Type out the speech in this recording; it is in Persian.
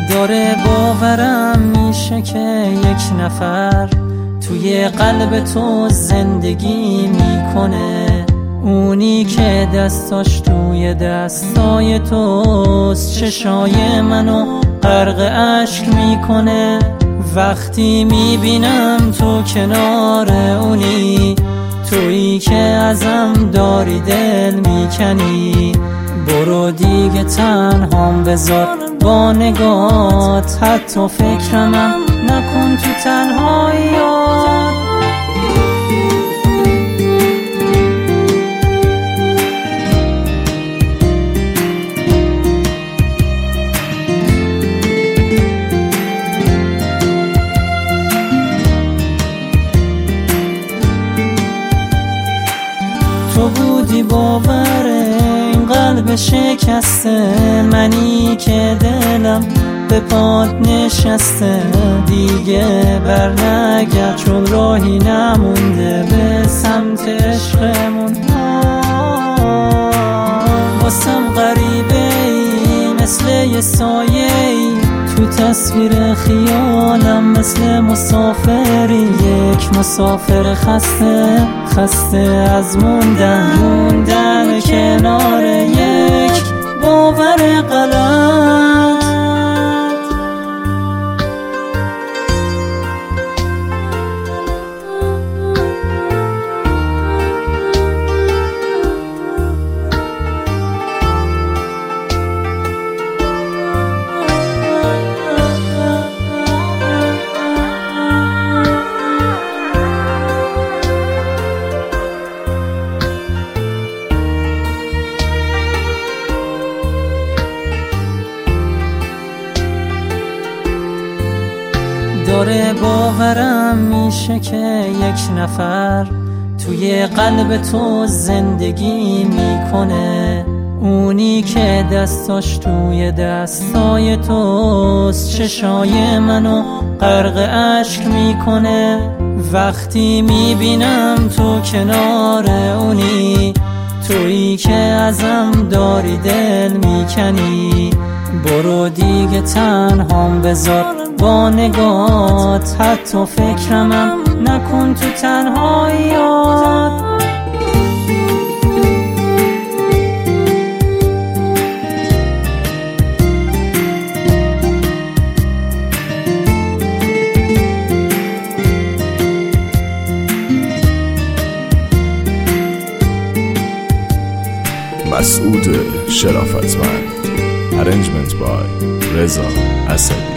داره باورم میشه که یک نفر توی قلب تو زندگی میکنه، اونی که دستاش توی دستای توست، چشای منو غرق اشک میکنه. وقتی میبینم تو کنار اونی، تویی که ازم داری دل میکنی، برو دیگه تنهام بذار با نگات، حتی فکرمم نکن تو تنهاییات. تو بودی باور این قلب شکسته، منی که دلم به پات نشسته، دیگه بر نگرد چون راهی نمونده به سمت عشقمون. واسم غریبه ای مثل یه سایه ای، تو تصویر خیالم مثل مسافری، یک مسافر خسته از موندن کنار یک باور غلط. داره باورم میشه که یک نفر توی قلب تو زندگی میکنه، اونی که دستاش توی دستای توست، چشای منو غرق اشک میکنه. وقتی میبینم تو کنار اونی، تویی که ازم داری دل میکنی، برو دیگه تنهام بذار با نگات، حتی فکرمم نکن تو تنهاییات. مسعود شرافتمند. Arrangement by رضا اسدی.